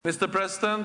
Mr. President,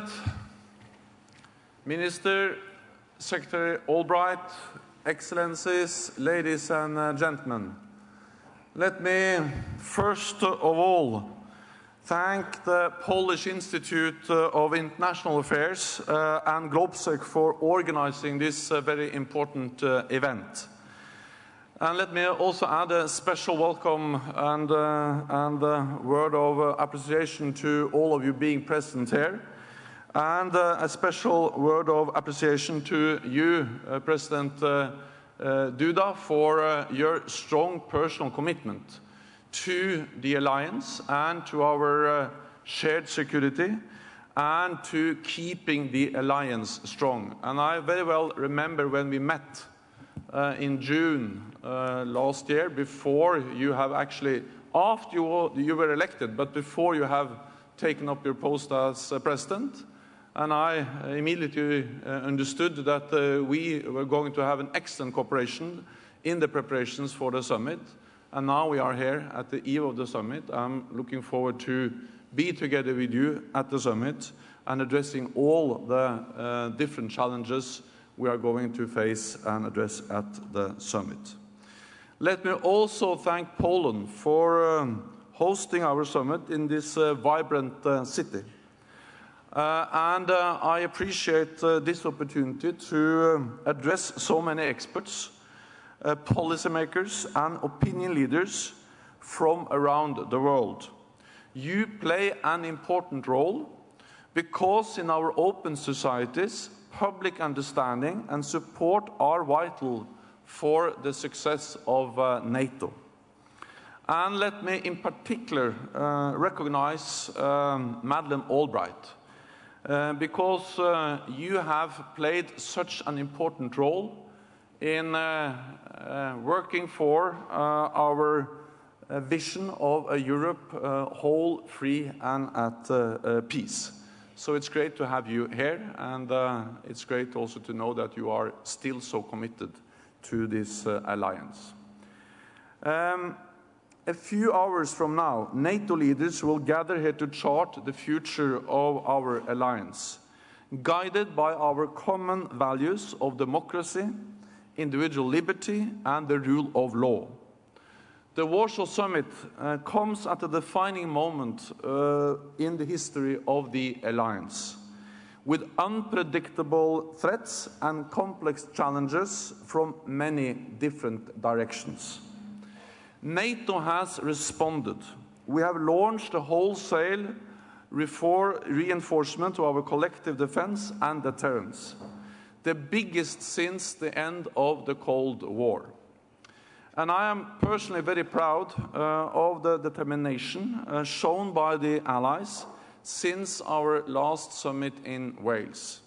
Minister, Secretary Albright, Excellencies, ladies and gentlemen, let me first of all thank the Polish Institute of International Affairs and Globsec for organizing this very important event. And let me also add a special welcome and a word of appreciation to all of you being present here, and a special word of appreciation to you, President Duda, for your strong personal commitment to the alliance and to our shared security and to keeping the alliance strong. And I very well remember when we met in June last year, before you have actually, after you were elected, but before you have taken up your post as president. And I immediately understood that we were going to have an excellent cooperation in the preparations for the summit. And now we are here at the eve of the summit. I'm looking forward to be together with you at the summit and addressing all the different challenges we are going to face and address at the summit. Let me also thank Poland for hosting our summit in this vibrant city. I appreciate this opportunity to address so many experts, policymakers and opinion leaders from around the world. You play an important role because in our open societies, public understanding and support are vital for the success of NATO. And let me in particular recognize Madeleine Albright, because you have played such an important role in working for our vision of a Europe whole, free and at peace. So it's great to have you here, and it's great also to know that you are still so committed to this alliance. A few hours from now, NATO leaders will gather here to chart the future of our alliance, guided by our common values of democracy, individual liberty, and the rule of law. The Warsaw Summit comes at a defining moment in the history of the alliance, with unpredictable threats and complex challenges from many different directions. NATO has responded. We have launched a wholesale reinforcement of our collective defense and deterrence, the biggest since the end of the Cold War. And I am personally very proud of the determination shown by the Allies since our last summit in Wales.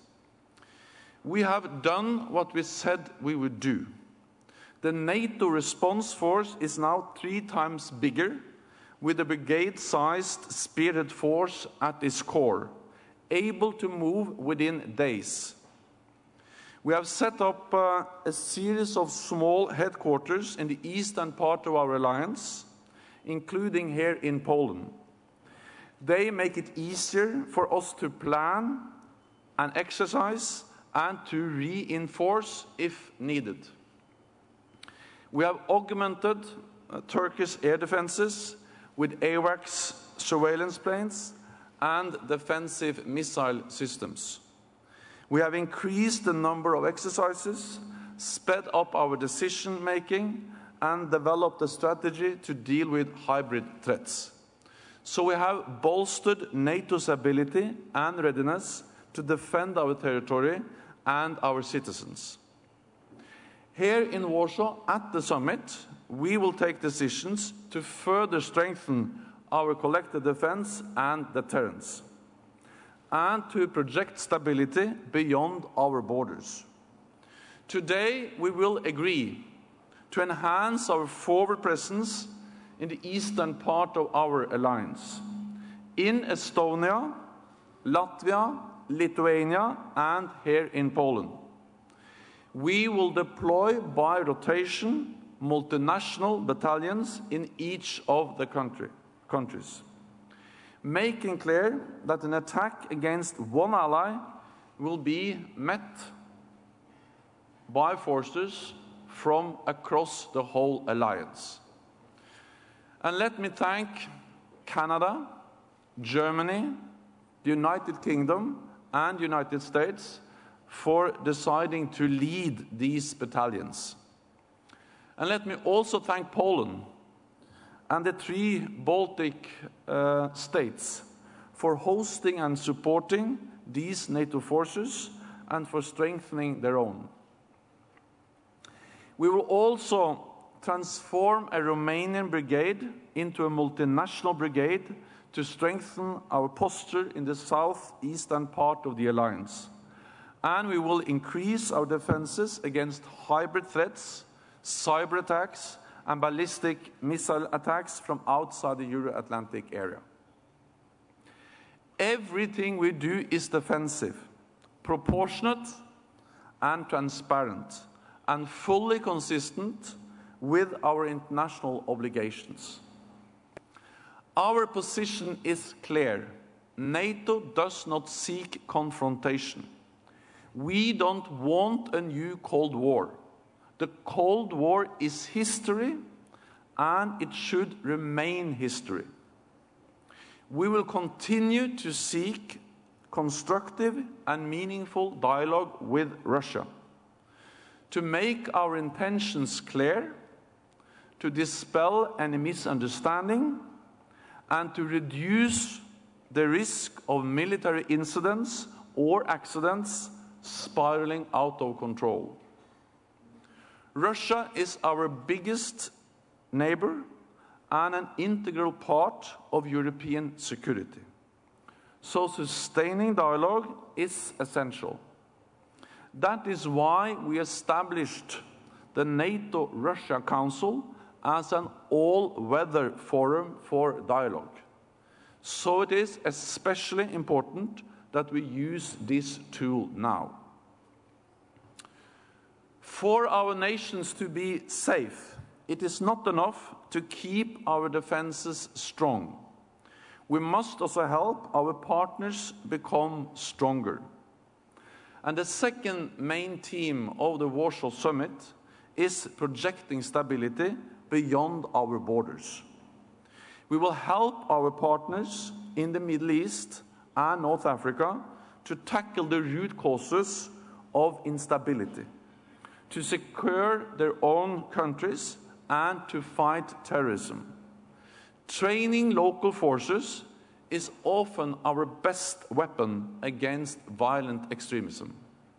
We have done what we said we would do. The NATO response force is now 3 times bigger, with a brigade-sized spearhead force at its core, able to move within days. We have set up a series of small headquarters in the eastern part of our alliance, including here in Poland. They make it easier for us to plan and exercise and to reinforce if needed. We have augmented Turkish air defenses with AWACS surveillance planes and defensive missile systems. We have increased the number of exercises, sped up our decision-making, and developed a strategy to deal with hybrid threats. So we have bolstered NATO's ability and readiness to defend our territory and our citizens. Here in Warsaw, at the summit, we will take decisions to further strengthen our collective defense and deterrence, and to project stability beyond our borders. Today, we will agree to enhance our forward presence in the eastern part of our alliance, in Estonia, Latvia, Lithuania, and here in Poland. We will deploy by rotation multinational battalions in each of the countries. making clear that an attack against one ally will be met by forces from across the whole alliance. And let me thank Canada, Germany, the United Kingdom, and the United States for deciding to lead these battalions. And let me also thank Poland and the 3 Baltic states for hosting and supporting these NATO forces and for strengthening their own. We will also transform a Romanian brigade into a multinational brigade to strengthen our posture in the southeastern part of the alliance. And we will increase our defenses against hybrid threats, cyber attacks, and ballistic missile attacks from outside the Euro-Atlantic area. Everything we do is defensive, proportionate, and transparent, and fully consistent with our international obligations. Our position is clear. NATO does not seek confrontation. We don't want a new Cold War. The Cold War is history, and it should remain history. We will continue to seek constructive and meaningful dialogue with Russia, to make our intentions clear, to dispel any misunderstanding, and to reduce the risk of military incidents or accidents spiraling out of control. Russia is our biggest neighbor and an integral part of European security. So sustaining dialogue is essential. That is why we established the NATO-Russia Council as an all-weather forum for dialogue. So it is especially important that we use this tool now. For our nations to be safe, it is not enough to keep our defenses strong. We must also help our partners become stronger. And the second main theme of the Warsaw Summit is projecting stability beyond our borders. We will help our partners in the Middle East and North Africa to tackle the root causes of instability, to secure their own countries, and to fight terrorism. Training local forces is often our best weapon against violent extremism.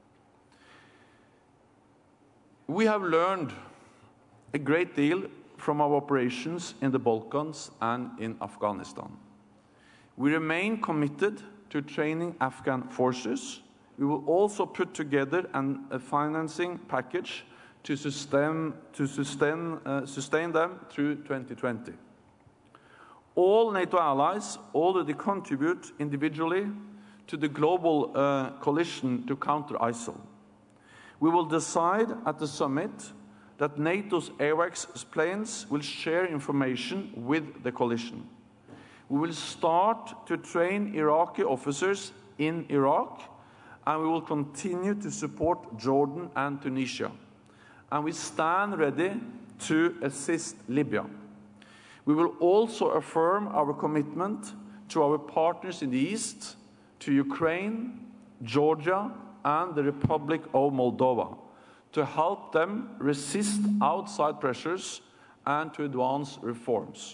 We have learned a great deal from our operations in the Balkans and in Afghanistan. We remain committed to training Afghan forces. We will also put together a financing package to sustain them through 2020. All NATO allies already contribute individually to the global coalition to counter ISIL. We will decide at the summit that NATO's AWACS planes will share information with the coalition. We will start to train Iraqi officers in Iraq, and we will continue to support Jordan and Tunisia. And we stand ready to assist Libya. We will also affirm our commitment to our partners in the East, to Ukraine, Georgia, and the Republic of Moldova, to help them resist outside pressures and to advance reforms.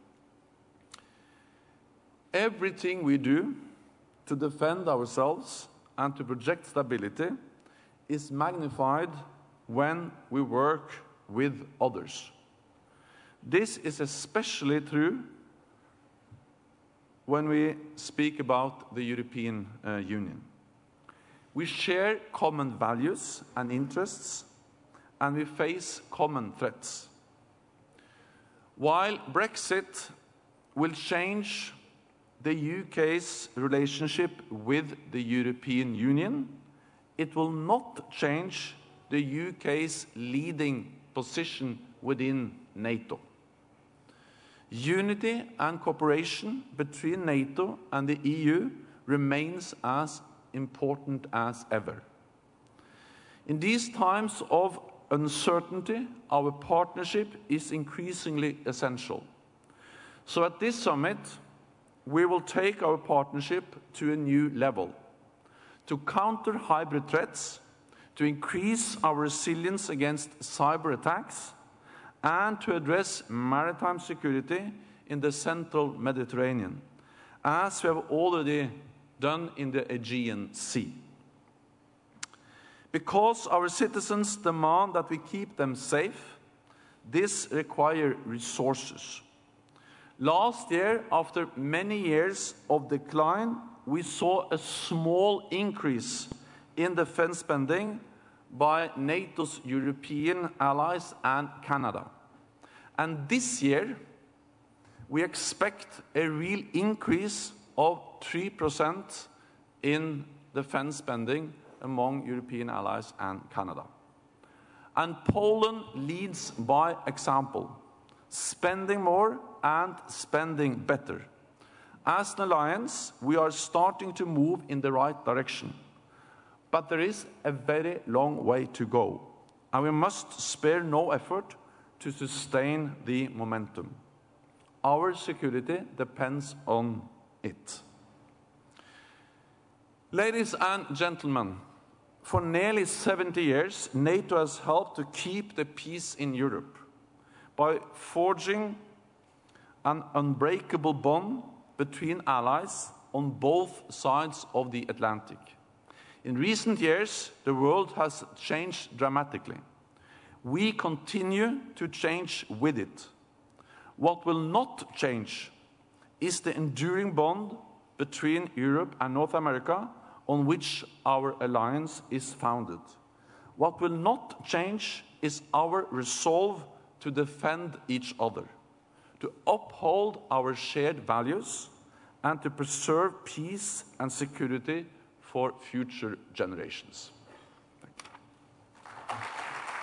Everything we do to defend ourselves and to project stability is magnified when we work with others. This is especially true when we speak about the European Union. We share common values and interests, and we face common threats. While Brexit will change the UK's relationship with the European Union, it will not change the UK's leading position within NATO. Unity and cooperation between NATO and the EU remains as important as ever. In these times of uncertainty, our partnership is increasingly essential. So at this summit, we will take our partnership to a new level, to counter hybrid threats, to increase our resilience against cyber attacks, and to address maritime security in the central Mediterranean, as we have already done in the Aegean Sea. Because our citizens demand that we keep them safe, this requires resources. Last year, after many years of decline, we saw a small increase in defense spending by NATO's European allies and Canada. And this year, we expect a real increase of 3% in defense spending among European allies and Canada. And Poland leads by example, spending more and spending better. As an alliance, we are starting to move in the right direction. But there is a very long way to go, and we must spare no effort to sustain the momentum. Our security depends on it. Ladies and gentlemen, for nearly 70 years, NATO has helped to keep the peace in Europe by forging an unbreakable bond between allies on both sides of the Atlantic. In recent years, the world has changed dramatically. We continue to change with it. What will not change is the enduring bond between Europe and North America on which our alliance is founded. What will not change is our resolve to defend each other, to uphold our shared values, and to preserve peace and security for future generations. Thank you.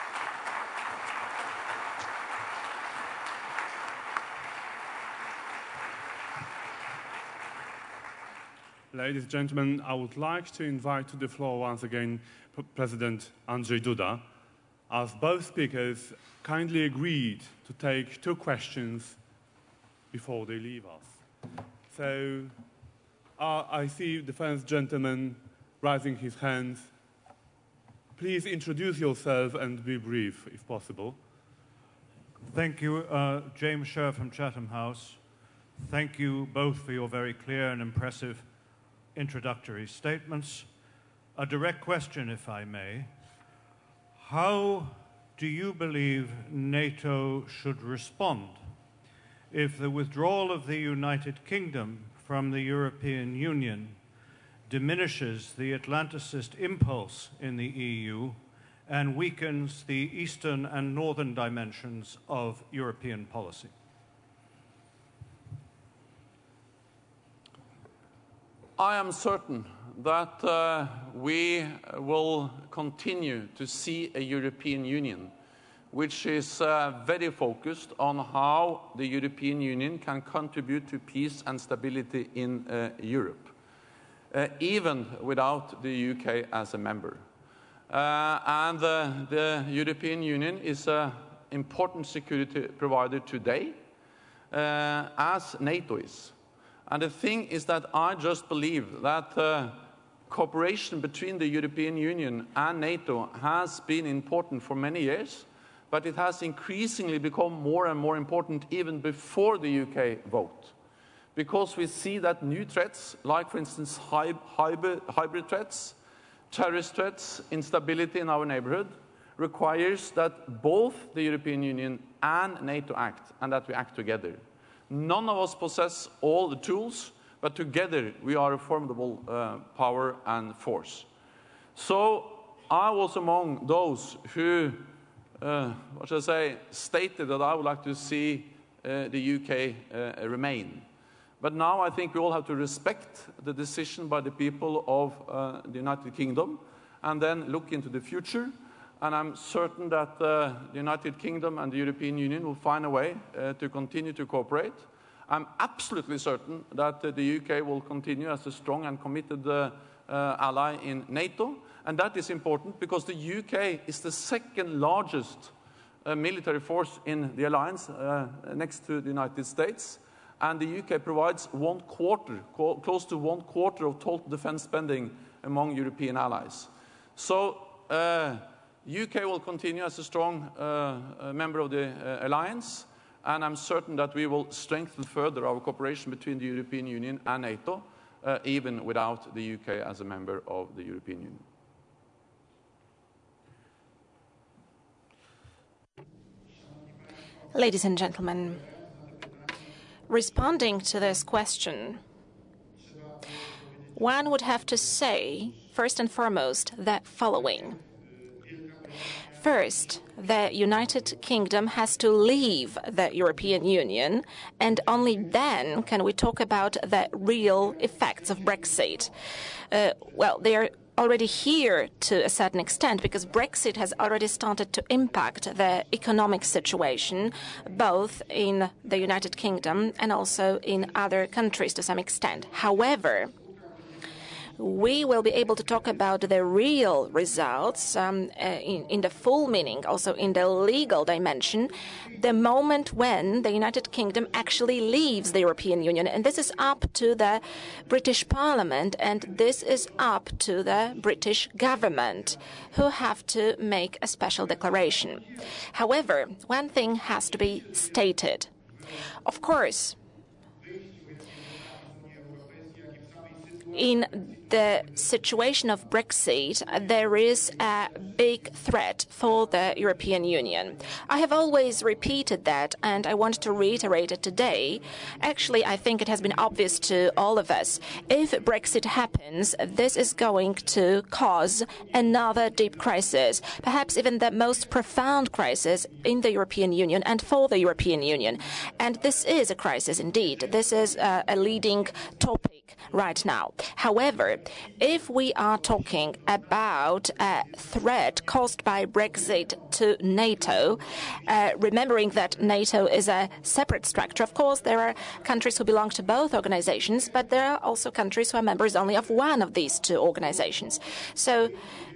Ladies and gentlemen, I would like to invite to the floor once again President Andrzej Duda, as both speakers kindly agreed to take 2 questions before they leave us. So I see the first gentleman raising his hand. Please introduce yourself and be brief, if possible. Thank you, James Sher from Chatham House. Thank you both for your very clear and impressive introductory statements. A direct question, if I may. How do you believe NATO should respond if the withdrawal of the United Kingdom from the European Union diminishes the Atlanticist impulse in the EU and weakens the eastern and northern dimensions of European policy? I am certain that we will continue to see a European Union which is very focused on how the European Union can contribute to peace and stability in Europe, even without the UK as a member. The European Union is an important security provider today, as NATO is. And the thing is that I just believe that cooperation between the European Union and NATO has been important for many years, but it has increasingly become more and more important even before the UK vote. Because we see that new threats, like for instance hybrid threats, terrorist threats, instability in our neighborhood, requires that both the European Union and NATO act, and that we act together. None of us possess all the tools, but together we are a formidable power and force. So I was among those who, stated that I would like to see the UK remain. But now I think we all have to respect the decision by the people of the United Kingdom and then look into the future. and I'm certain that the United Kingdom and the European Union will find a way to continue to cooperate. I'm absolutely certain that the UK will continue as a strong and committed ally in NATO, and that is important because the UK is the second largest military force in the alliance next to the United States, and the UK provides close to one quarter of total defense spending among European allies. So UK will continue as a strong member of the alliance, and I'm certain that we will strengthen further our cooperation between the European Union and NATO, even without the UK as a member of the European Union. Ladies and gentlemen, responding to this question, one would have to say, first and foremost, the following. First, the United Kingdom has to leave the European Union, and only then can we talk about the real effects of Brexit. Well, they are already here to a certain extent because Brexit has already started to impact the economic situation both in the United Kingdom and also in other countries to some extent. However, we will be able to talk about the real results in the full meaning, also in the legal dimension, the moment when the United Kingdom actually leaves the European Union. And this is up to the British Parliament, and this is up to the British government, who have to make a special declaration. However, one thing has to be stated. Of course, in the situation of Brexit, there is a big threat for the European Union. I have always repeated that, and I want to reiterate it today. Actually, I think it has been obvious to all of us. If Brexit happens, this is going to cause another deep crisis, perhaps even the most profound crisis in the European Union and for the European Union. And this is a crisis indeed. This is a leading topic right now. However, if we are talking about a threat caused by Brexit to NATO, remembering that NATO is a separate structure, of course, there are countries who belong to both organizations, but there are also countries who are members only of one of these two organizations. So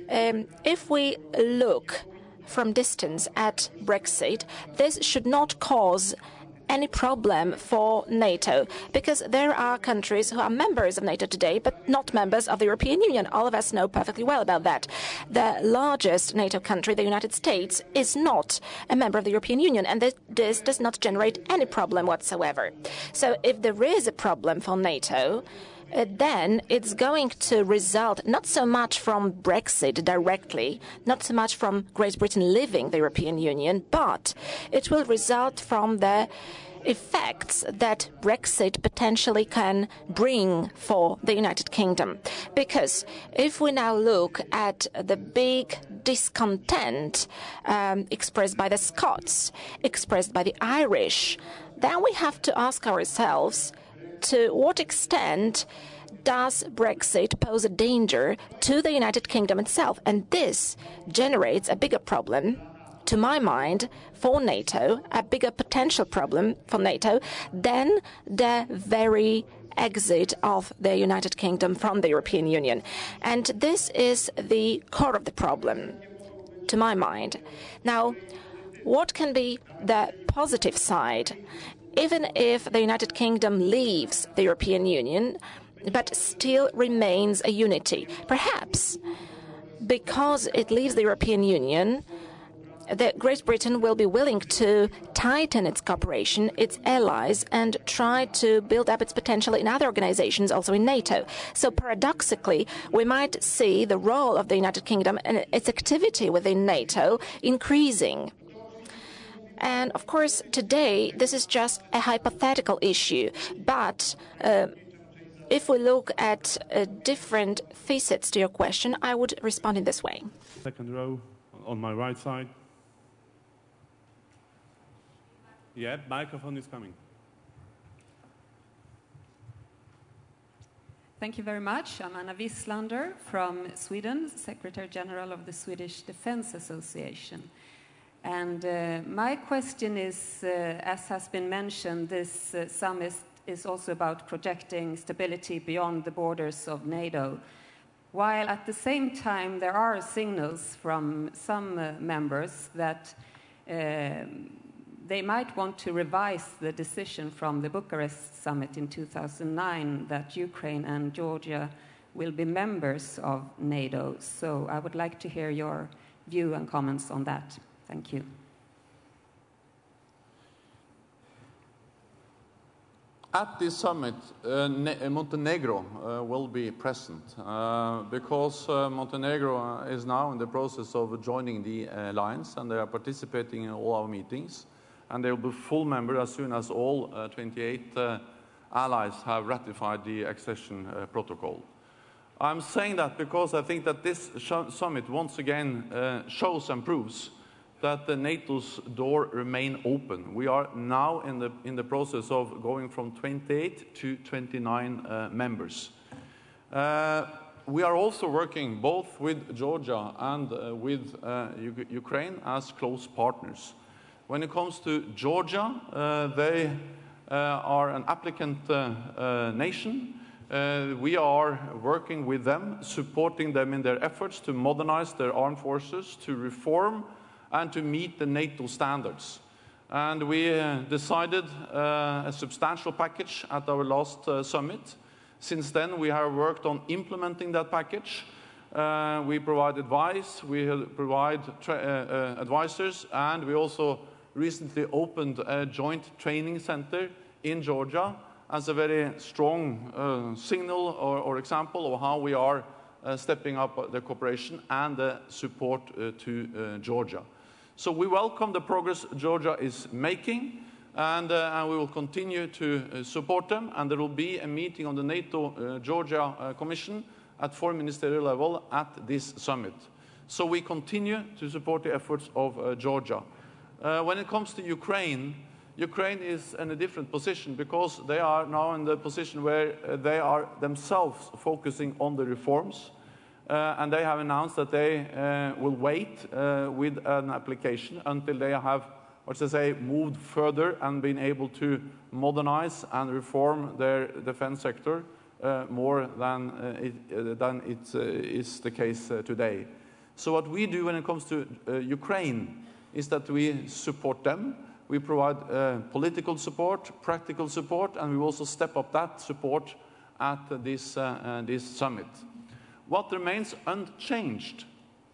if we look from distance at Brexit, this should not cause any problem for NATO, because there are countries who are members of NATO today, but not members of the European Union. All of us know perfectly well about that. The largest NATO country, the United States, is not a member of the European Union, and this does not generate any problem whatsoever. So if there is a problem for NATO, then it's going to result not so much from Brexit directly, not so much from Great Britain leaving the European Union, but it will result from the effects that Brexit potentially can bring for the United Kingdom. Because if we now look at the big discontent expressed by the Scots, expressed by the Irish, then we have to ask ourselves, to what extent does Brexit pose a danger to the United Kingdom itself? And this generates a bigger problem, to my mind, for NATO, a bigger potential problem for NATO than the very exit of the United Kingdom from the European Union. And this is the core of the problem, to my mind. Now, what can be the positive side? Even if the United Kingdom leaves the European Union, but still remains a unity, perhaps because it leaves the European Union, that Great Britain will be willing to tighten its cooperation, its allies, and try to build up its potential in other organizations, also in NATO. So paradoxically, we might see the role of the United Kingdom and its activity within NATO increasing. And of course, today, this is just a hypothetical issue. But if we look at different facets to your question, I would respond in this way. Second row on my right side. Yeah, microphone is coming. Thank you very much. I'm Anna Wisslander from Sweden, Secretary General of the Swedish Defence Association. And my question is, as has been mentioned, this summit is also about projecting stability beyond the borders of NATO, while at the same time there are signals from some members that they might want to revise the decision from the Bucharest summit in 2009 that Ukraine and Georgia will be members of NATO. So I would like to hear your view and comments on that. Thank you. At this summit, Montenegro will be present because Montenegro is now in the process of joining the alliance, and they are participating in all our meetings, and they will be full member as soon as all 28 allies have ratified the accession protocol. I'm saying that because I think that this summit once again shows and proves that the NATO's door remain open. We are now in the process of going from 28 to 29 members. We are also working both with Georgia and with Ukraine as close partners. When it comes to Georgia, they are an applicant nation. We are working with them, supporting them in their efforts to modernize their armed forces, to reform and to meet the NATO standards. And we decided a substantial package at our last summit. Since then, we have worked on implementing that package. We provide advice, we provide advisors, and we also recently opened a joint training center in Georgia as a very strong signal or example of how we are stepping up the cooperation and the support to Georgia. So we welcome the progress Georgia is making, and we will continue to support them. And there will be a meeting on the NATO-Georgia Commission at foreign ministerial level at this summit. So we continue to support the efforts of Georgia. When it comes to Ukraine, Ukraine is in a different position because they are now in the position where they are themselves focusing on the reforms. And they have announced that they will wait with an application until they have, moved further and been able to modernize and reform their defense sector more than it is the case today. So what we do when it comes to Ukraine is that we support them. We provide political support, practical support, and we also step up that support at this summit. What remains unchanged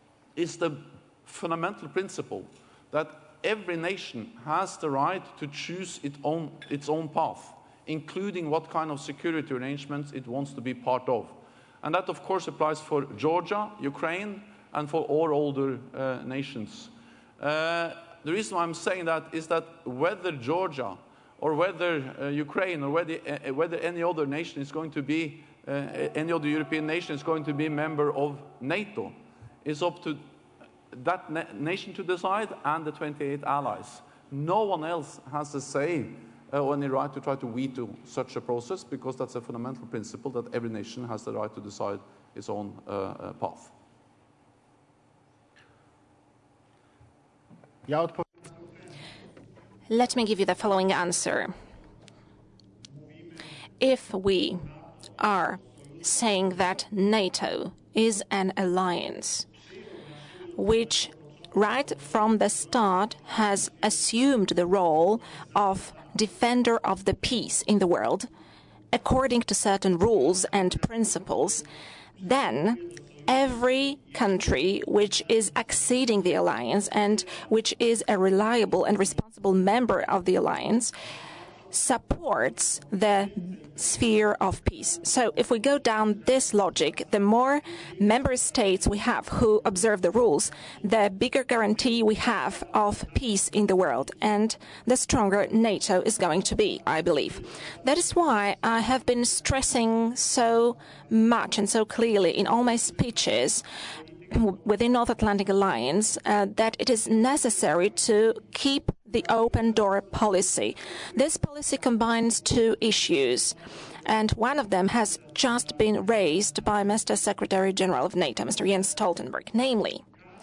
is the fundamental principle that every nation has the right to choose its own path, including what kind of security arrangements it wants to be part of. And that, of course, applies for Georgia, Ukraine, and for all older nations. The reason why I'm saying that is that whether Georgia or whether Ukraine or whether any other nation is going to be any other European nation is going to be a member of NATO is up to that nation to decide and the 28 allies. No one else has a say or any right to try to veto such a process, because that's a fundamental principle that every nation has the right to decide its own path. Let me give you the following answer. If we are saying that NATO is an alliance which right from the start has assumed the role of defender of the peace in the world according to certain rules and principles, then every country which is acceding the alliance and which is a reliable and responsible member of the alliance supports the sphere of peace. So if we go down this logic, the more member states we have who observe the rules, the bigger guarantee we have of peace in the world, and the stronger NATO is going to be, I believe. That is why I have been stressing so much and so clearly in all my speeches within North Atlantic Alliance that it is necessary to keep the open door policy. This policy combines two issues. And one of them has just been raised by Mr. Secretary General of NATO, Mr. Jens Stoltenberg, namely,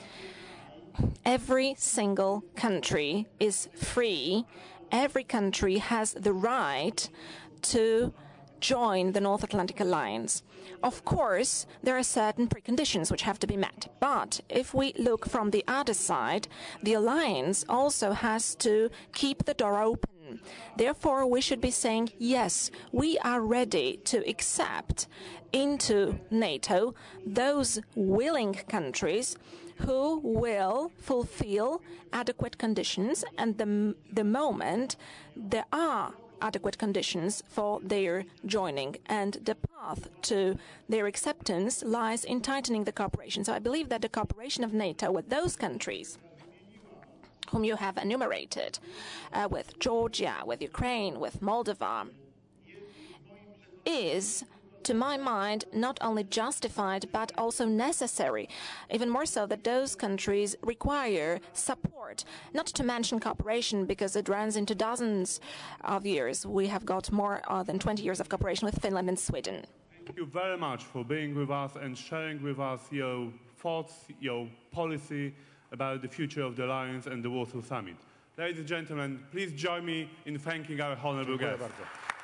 every single country is free. Every country has the right to join the North Atlantic Alliance. Of course, there are certain preconditions which have to be met. But if we look from the other side, the alliance also has to keep the door open. Therefore, we should be saying, yes, we are ready to accept into NATO those willing countries who will fulfill adequate conditions, and the moment there are adequate conditions for their joining, and the path to their acceptance lies in tightening the cooperation. So I believe that the cooperation of NATO with those countries whom you have enumerated, with Georgia, with Ukraine, with Moldova, is, to my mind, not only justified but also necessary, even more so that those countries require support, not to mention cooperation because it runs into dozens of years. We have got more than 20 years of cooperation with Finland and Sweden. Thank you very much for being with us and sharing with us your thoughts, your policy about the future of the Alliance and the Warsaw Summit. Ladies and gentlemen, please join me in thanking our honorable guests.